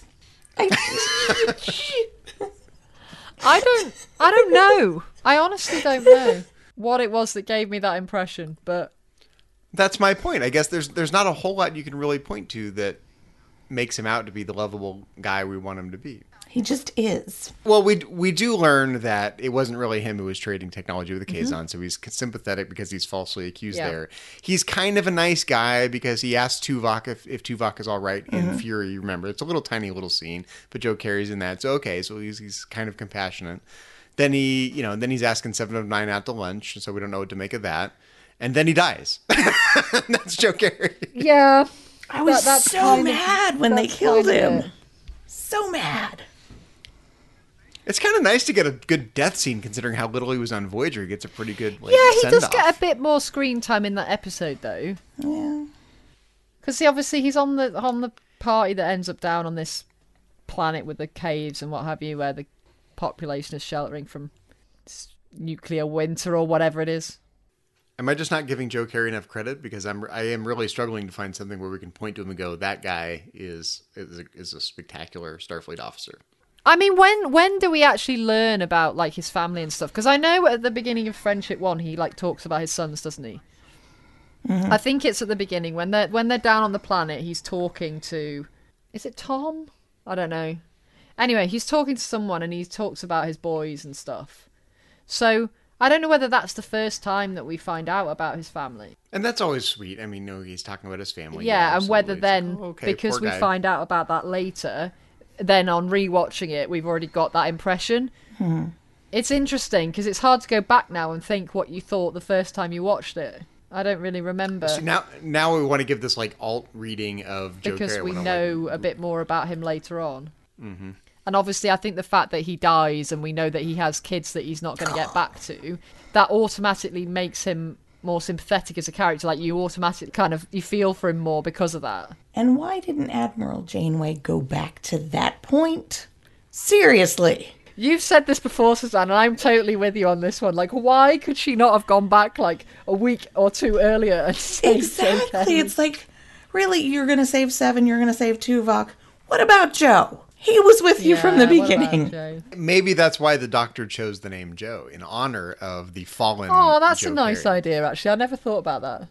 I don't know. I honestly don't know what it was that gave me that impression, but That's my point. I guess there's not a whole lot you can really point to that makes him out to be the lovable guy we want him to be. He just is. Well, we do learn that it wasn't really him who was trading technology with the Kazon, so he's sympathetic because he's falsely accused there. He's kind of a nice guy because he asked Tuvok if Tuvok is all right in Fury. Remember, it's a little tiny little scene, but Joe Carey's in that. So okay, so he's kind of compassionate. Then he's asking 7 of 9 out to lunch, so we don't know what to make of that. And then he dies. That's Joe Carey. yeah. I was that's so kind of- mad when they that's killed kind of him. it. So mad. It's kind of nice to get a good death scene, considering how little he was on Voyager. He gets a pretty good Yeah, he does send-off. get a bit more screen time in that episode, though. Yeah. Because obviously he's on the party that ends up down on this planet with the caves and what have you, where the population is sheltering from nuclear winter or whatever it is. Am I just not giving Joe Carey enough credit? Because I am really struggling to find something where we can point to him and go, that guy is a spectacular Starfleet officer. I mean, when do we actually learn about like his family and stuff? Because I know at the beginning of Friendship 1, he like talks about his sons, doesn't he? Mm-hmm. I think it's at the beginning when they're down on the planet. He's talking to, is it Tom? I don't know. Anyway, he's talking to someone and he talks about his boys and stuff. So I don't know whether that's the first time that we find out about his family. And that's always sweet. I mean, no, he's talking about his family. Yeah, and whether absolutely. then, It's like, oh, okay, because poor we guy. find out about that later, then on rewatching it, we've already got that impression. It's interesting because it's hard to go back now and think what you thought the first time you watched it. I don't really remember. See, now we want to give this like alt reading of Joe Because Carey. we when I'm know like, a bit more about him later on. Mm-hmm. And obviously, I think the fact that he dies and we know that he has kids that he's not going to get back to, that automatically makes him more sympathetic as a character. Like, you automatically you feel for him more because of that. And why didn't Admiral Janeway go back to that point? Seriously. You've said this before, Suzanne, and I'm totally with you on this one. Like, why could she not have gone back, like, a week or two earlier and saved Exactly. It's like, really, you're going to save Seven, you're going to save Tuvok. What about Joe? He was with you from the beginning. maybe that's why the Doctor chose the name Joe in honor of the fallen. Oh, that's Joe a nice Carey. idea, actually. I never thought about that.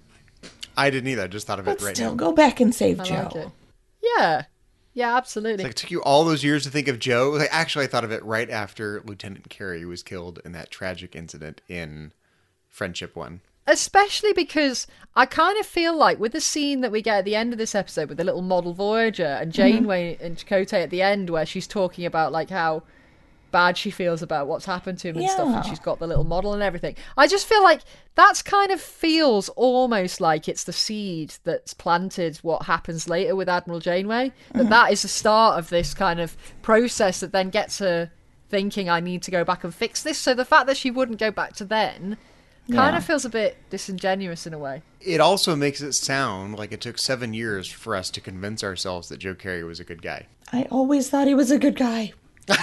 I didn't either. I just thought of But it right still, now. go back and save I Joe. like it. Yeah. Yeah, absolutely. Like, it took you all those years to think of Joe. Like, actually, I thought of it right after Lieutenant Carey was killed in that tragic incident in Friendship 1. Especially because I kind of feel like with the scene that we get at the end of this episode with the little model Voyager and Janeway and Chakotay at the end where she's talking about like how bad she feels about what's happened to him and stuff, and she's got the little model and everything. I just feel like that's kind of feels almost like it's the seed that's planted what happens later with Admiral Janeway. That is the start of this kind of process that then gets her thinking, I need to go back and fix this. So the fact that she wouldn't go back to then kind of feels a bit disingenuous in a way. It also makes it sound like it took 7 years for us to convince ourselves that Joe Carey was a good guy. I always thought he was a good guy.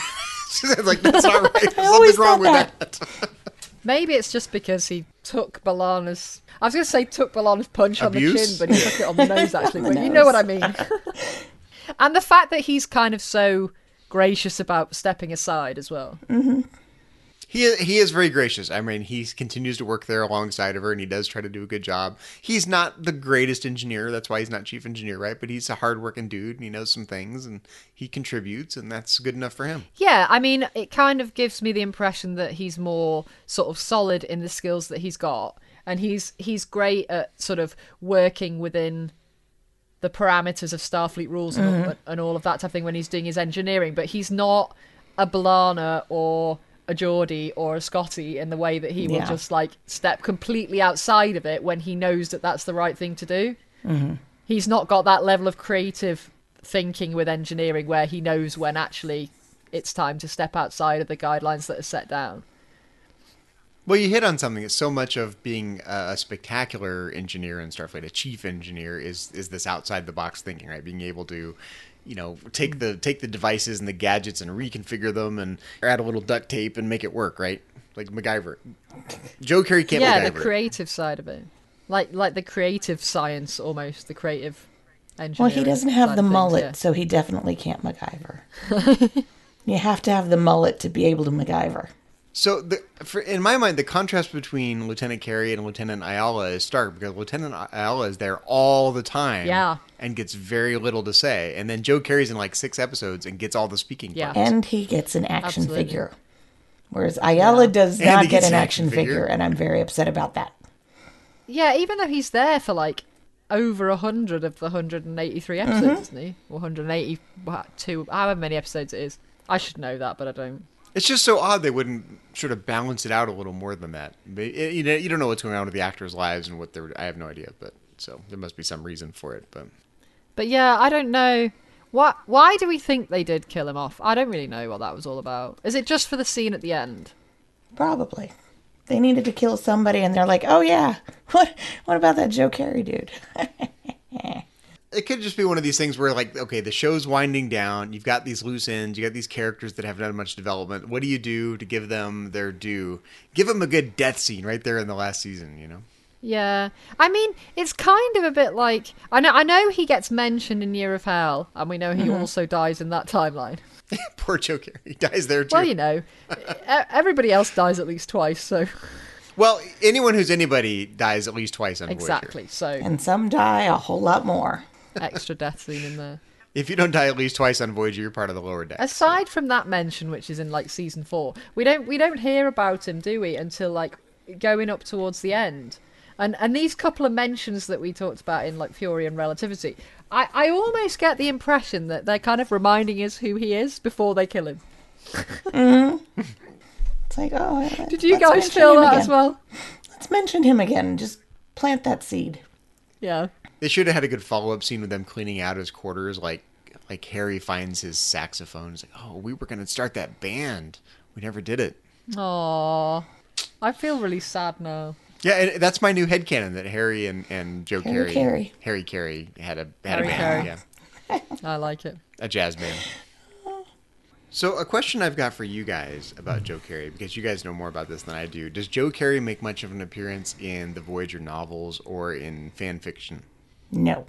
It's like, that's not right. There's always something wrong with thought that. Maybe it's just because he took B'Elanna's... I was going to say took B'Elanna's punch Abuse? on the chin, but he took it on the nose, actually. On the But you know nose. what I mean. And the fact that he's kind of so gracious about stepping aside as well. He is very gracious. I mean, he continues to work there alongside of her, and he does try to do a good job. He's not the greatest engineer. That's why he's not chief engineer, right? But he's a hardworking dude, and he knows some things, and he contributes, and that's good enough for him. Yeah, I mean, it kind of gives me the impression that he's more sort of solid in the skills that he's got. And he's great at sort of working within the parameters of Starfleet rules and all of that type of thing when he's doing his engineering. But he's not a B'Elanna or a Geordie or a Scotty in the way that he will just like step completely outside of it when he knows that that's the right thing to do. He's not got that level of creative thinking with engineering where he knows when actually it's time to step outside of the guidelines that are set down. Well, you hit on something. It's so much of being a spectacular engineer in Starfleet, a chief engineer, is this outside the box thinking, right? Being able to, you know, take the devices and the gadgets and reconfigure them and add a little duct tape and make it work, right? Like MacGyver. Joe Carey can't Yeah, MacGyver the it. creative side of it, like the creative science, almost the creative engineering. Well, he doesn't have side the of things, mullet, yeah. so he definitely can't MacGyver. You have to have the mullet to be able to MacGyver. So, in my mind, the contrast between Lieutenant Carey and Lieutenant Ayala is stark because Lieutenant Ayala is there all the time and gets very little to say. And then Joe Carey's in like 6 episodes and gets all the speaking Yeah. parts. And he gets an action Absolutely. figure. Whereas Ayala does And not he get gets an an action action figure. figure, and I'm very upset about that. Yeah, even though he's there for like over 100 of the 183 episodes, isn't he? Or 182, however many episodes it is. I should know that, but I don't. It's just so odd they wouldn't sort of balance it out a little more than that. But you don't know what's going on with the actors' lives and what they're. I have no idea, but so there must be some reason for it. But But yeah, I don't know. Why do we think they did kill him off? I don't really know what that was all about. Is it just for the scene at the end? Probably. They needed to kill somebody, and they're like, "Oh yeah, what about that Joe Carey dude?" It could just be one of these things where, like, okay, the show's winding down. You've got these loose ends. You got these characters that haven't done much development. What do you do to give them their due? Give them a good death scene right there in the last season, you know? Yeah, I mean, it's kind of a bit like I know he gets mentioned in Year of Hell, and we know he also dies in that timeline. Poor Joe Carey. He dies there, too. Well, you know, everybody else dies at least twice, so Well, anyone who's anybody dies at least twice on Voyager. exactly. So And some die a whole lot more. extra death scene in there. If you don't die at least twice on Voyager, you're part of the lower decks. Aside from that mention, which is in like season 4, we don't hear about him, do we, until like going up towards the end. And these couple of mentions that we talked about in like Fury and Relativity, I almost get the impression that they're kind of reminding us who he is before they kill him. It's like, oh, Did you let's guys mention feel him that again. as well? Let's mention him again. Just plant that seed. Yeah. They should have had a good follow-up scene with them cleaning out his quarters, like Harry finds his saxophone. He's like, oh, we were going to start that band. We never did it. Aww. I feel really sad now. Yeah, and that's my new headcanon, that Harry and Joe Harry Carey... Carey. Harry Carey had a Harry band. Carey. Yeah, I like it. a jazz band. So a question I've got for you guys about Joe Carey, because you guys know more about this than I do. Does Joe Carey make much of an appearance in the Voyager novels or in fan fiction? No.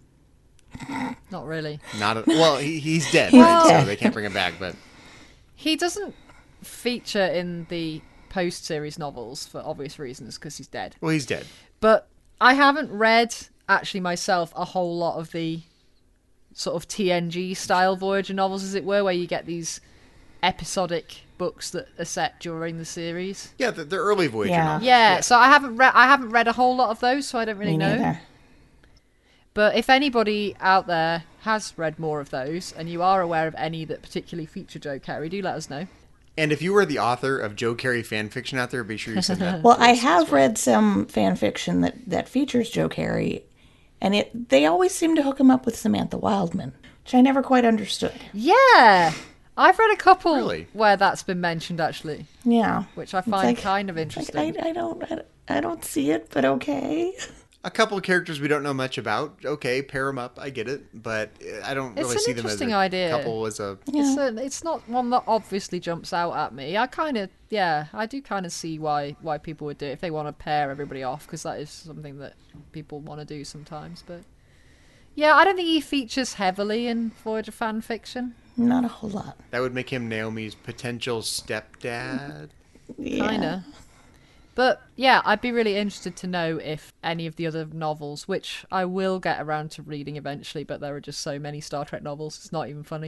Not really. Not at, well, he's dead, He's right? dead. So they can't bring him back, but... He doesn't feature in the post-series novels for obvious reasons, because he's dead. Well, he's dead. But I haven't read, actually, myself, a whole lot of the sort of TNG-style Voyager novels, as it were, where you get these episodic books that are set during the series. Yeah, the early Voyager Yeah. novels. Yeah, so I haven't read a whole lot of those, so I don't really Me know. neither. But if anybody out there has read more of those, and you are aware of any that particularly feature Joe Carey, do let us know. And if you were the author of Joe Carey fan fiction out there, be sure you send that. Well, to I us as have well. read some fan fiction that features Joe Carey, and they always seem to hook him up with Samantha Wildman, which I never quite understood. Yeah! I've read a couple Really? where that's been mentioned, actually, Yeah, which I It's find like- kind of like, interesting. I don't see it, but okay. A couple of characters we don't know much about. Okay, pair them up. I get it, but I don't It's really an see them as interesting a idea. couple. As a It's not one that obviously jumps out at me. I do kind of see why people would do it if they want to pair everybody off, because that is something that people want to do sometimes. But yeah, I don't think he features heavily in Voyager fan fiction. Not a whole lot. that would make him Naomi's potential stepdad. Yeah. Kinda. But yeah, I'd be really interested to know if any of the other novels, which I will get around to reading eventually, but there are just so many Star Trek novels, it's not even funny.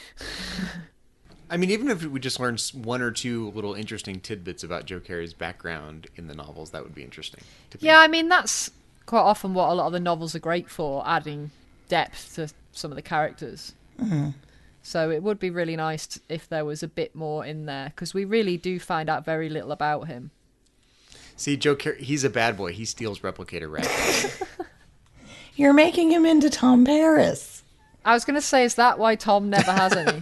I mean, even if we just learned one or two little interesting tidbits about Joe Carey's background in the novels, that would be interesting. To Yeah, I mean, that's quite often what a lot of the novels are great for, adding depth to some of the characters. Mm-hmm. So it would be really nice if there was a bit more in there, because we really do find out very little about him. see, Joe Carey, he's a bad boy. He steals replicator rack. You're making him into Tom Paris. I was going to say, is that why Tom never has any?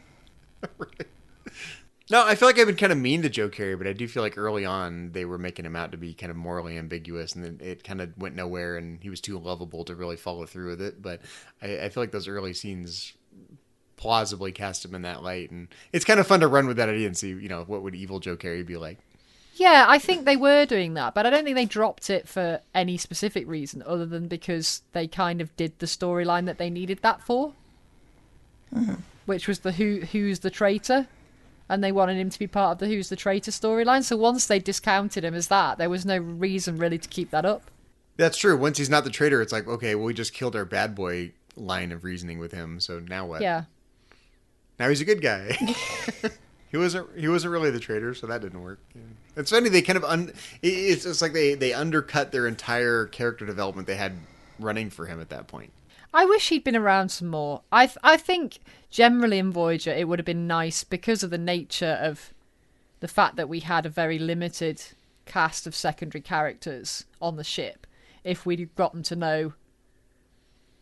No, I feel like I've been kind of mean to Joe Carey, but I do feel like early on they were making him out to be kind of morally ambiguous, and then it kind of went nowhere, and he was too lovable to really follow through with it. But I feel like those early scenes plausibly cast him in that light, and it's kind of fun to run with that idea and see, you know, what would evil Joe Carey be like. Yeah, I think they were doing that, but I don't think they dropped it for any specific reason other than because they kind of did the storyline that they needed that for, which was the who's the traitor, and they wanted him to be part of the who's the traitor storyline. So once they discounted him as that, there was no reason really to keep that up. That's true. Once he's not the traitor, it's like, okay, well, we just killed our bad boy line of reasoning with him, so now what? Yeah. Now he's a good guy. He wasn't really the traitor, so that didn't work. Yeah. It's funny, they kind of it's just like they undercut their entire character development they had running for him at that point. I wish he'd been around some more. I think generally in Voyager it would have been nice because of the nature of the fact that we had a very limited cast of secondary characters on the ship if we'd gotten to know... Like,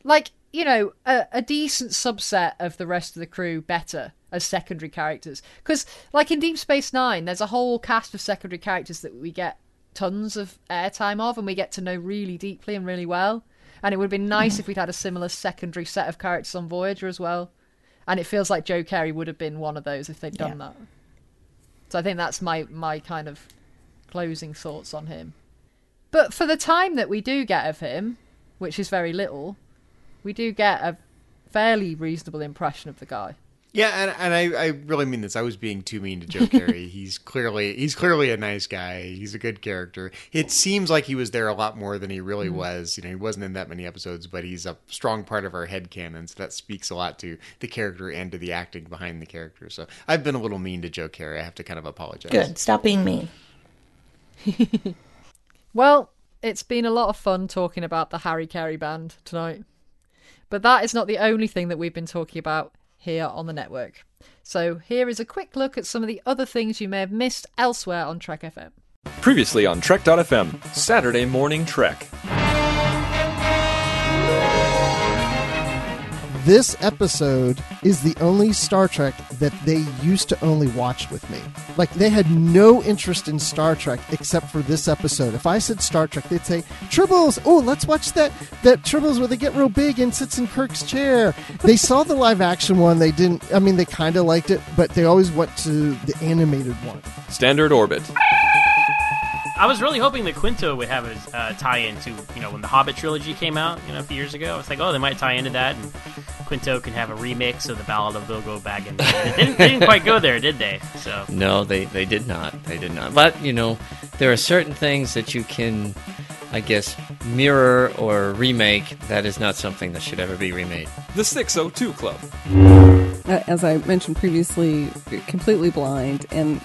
you know, a decent subset of the rest of the crew better as secondary characters. Because, like in Deep Space Nine, there's a whole cast of secondary characters that we get tons of airtime of and we get to know really deeply and really well. And it would have been nice if we'd had a similar secondary set of characters on Voyager as well. And it feels like Joe Carey would have been one of those if they'd done that. So I think that's my kind of closing thoughts on him. But for the time that we do get of him, which is very little, we do get a fairly reasonable impression of the guy. Yeah, and I really mean this. I was being too mean to Joe Carey. He's clearly a nice guy. He's a good character. It seems like he was there a lot more than he really was. You know, he wasn't in that many episodes, but he's a strong part of our headcanon, so that speaks a lot to the character and to the acting behind the character. So I've been a little mean to Joe Carey. I have to kind of apologize. Good. Stop being mean. Well, it's been a lot of fun talking about the Harry Carey Band tonight. But that is not the only thing that we've been talking about here on the network. So here is a quick look at some of the other things you may have missed elsewhere on Trek FM. Previously on Trek.fm, Saturday Morning Trek. This episode is the only Star Trek that they used to only watch with me. Like, they had no interest in Star Trek except for this episode. If I said Star Trek, they'd say, Tribbles! Oh, let's watch that Tribbles where they get real big and sits in Kirk's chair. They saw the live action one. They kind of liked it, but they always went to the animated one. Standard Orbit. I was really hoping that Quinto would have a tie-in to, when the Hobbit trilogy came out, a few years ago. I was like, oh, they might tie into that, and Quinto can have a remix of the Ballad of Bilbo Baggins. They didn't quite go there, did they? So no, they did not. They did not. But, there are certain things that you can, I guess, mirror or remake. That is not something that should ever be remade. The 602 Club. As I mentioned previously, completely blind, and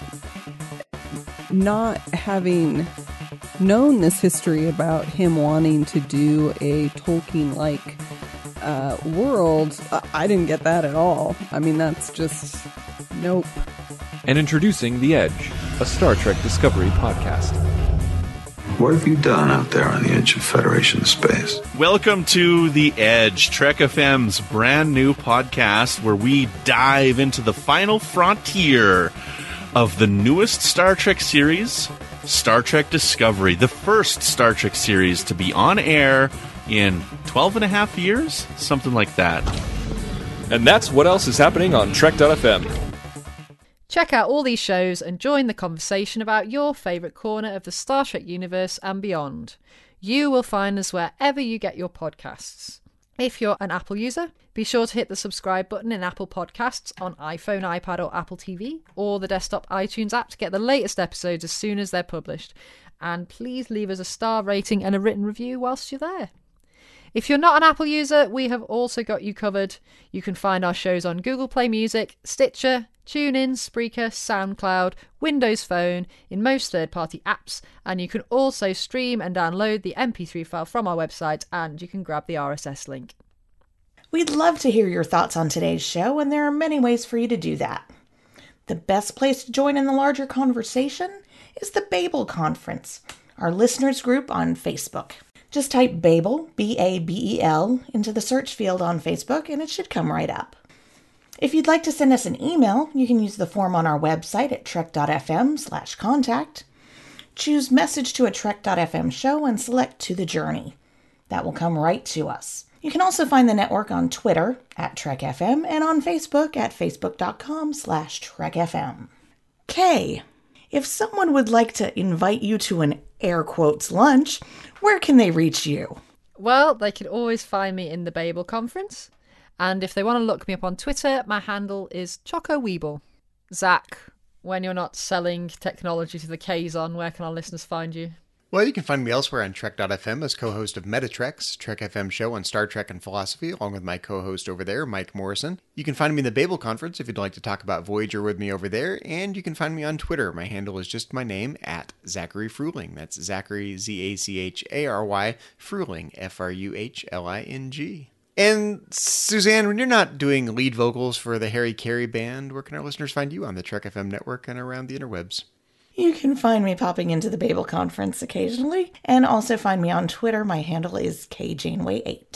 not having known this history about him wanting to do a Tolkien-like world, I didn't get that at all. I mean, that's just nope. And introducing The Edge, a Star Trek Discovery podcast. What have you done out there on the edge of Federation space? Welcome to The Edge, Trek FM's brand new podcast where we dive into the final frontier of the newest Star Trek series, Star Trek Discovery, the first Star Trek series to be on air in 12 and a half years, something like that. And that's what else is happening on Trek.fm. Check out all these shows and join the conversation about your favourite corner of the Star Trek universe and beyond. You will find us wherever you get your podcasts. If you're an Apple user, be sure to hit the subscribe button in Apple Podcasts on iPhone, iPad or Apple TV, or the desktop iTunes app to get the latest episodes as soon as they're published. And please leave us a star rating and a written review whilst you're there. If you're not an Apple user, we have also got you covered. You can find our shows on Google Play Music, Stitcher, TuneIn, Spreaker, SoundCloud, Windows Phone, in most third-party apps, and you can also stream and download the MP3 file from our website, and you can grab the RSS link. We'd love to hear your thoughts on today's show, and there are many ways for you to do that. The best place to join in the larger conversation is the Babel Conference, our listeners group on Facebook. Just type Babel, B-A-B-E-L, into the search field on Facebook, and it should come right up. If you'd like to send us an email, you can use the form on our website at trek.fm/contact. Choose Message to a Trek.fm show and select To the Journey. That will come right to us. You can also find the network on Twitter at TrekFM and on Facebook at facebook.com/TrekFM. Kay, if someone would like to invite you to an air quotes lunch, where can they reach you? Well, they can always find me in the Babel Conference. And if they want to look me up on Twitter, my handle is ChocoWeeble. Zach, when you're not selling technology to the Kazon, where can our listeners find you? Well, you can find me elsewhere on Trek.fm as co-host of Metatreks, Trek FM show on Star Trek and philosophy, along with my co-host over there, Mike Morrison. You can find me in the Babel Conference if you'd like to talk about Voyager with me over there, and you can find me on Twitter. My handle is just my name, at Zachary Fruhling. That's Zachary, Z-A-C-H-A-R-Y, Fruhling, F-R-U-H-L-I-N-G. And Suzanne, when you're not doing lead vocals for the Harry Carey Band, where can our listeners find you on the Trek FM network and around the interwebs? You can find me popping into the Babel Conference occasionally, and also find me on Twitter. My handle is KJaneway8.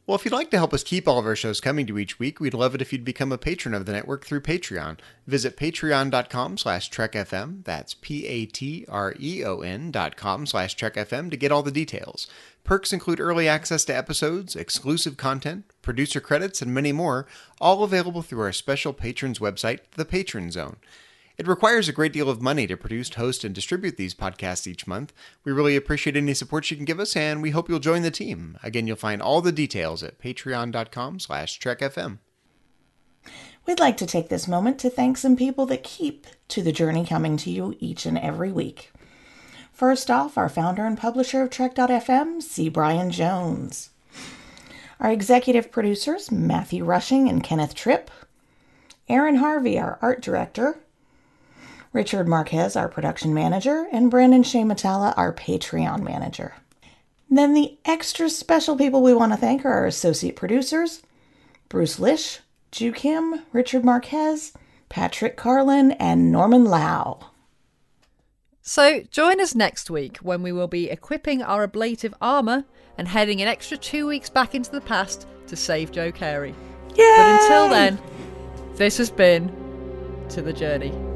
Well, if you'd like to help us keep all of our shows coming to each week, we'd love it if you'd become a patron of the network through Patreon. Visit patreon.com/TrekFM. That's patreon.com/TrekFM to get all the details. Perks include early access to episodes, exclusive content, producer credits, and many more, all available through our special patrons website, The Patron Zone. It requires a great deal of money to produce, host, and distribute these podcasts each month. We really appreciate any support you can give us, and we hope you'll join the team. Again, you'll find all the details at patreon.com/TrekFM. We'd like to take this moment to thank some people that keep To the Journey coming to you each and every week. First off, our founder and publisher of Trek.fm, C. Brian Jones. Our executive producers, Matthew Rushing and Kenneth Tripp. Aaron Harvey, our art director. Richard Marquez, our production manager, and Brandon Shea Matala, our Patreon manager. Then the extra special people we want to thank are our associate producers, Bruce Lish, Ju Kim, Richard Marquez, Patrick Carlin, and Norman Lau. So join us next week when we will be equipping our ablative armour and heading an extra 2 weeks back into the past to save Joe Carey. Yay! But until then, this has been To the Journey.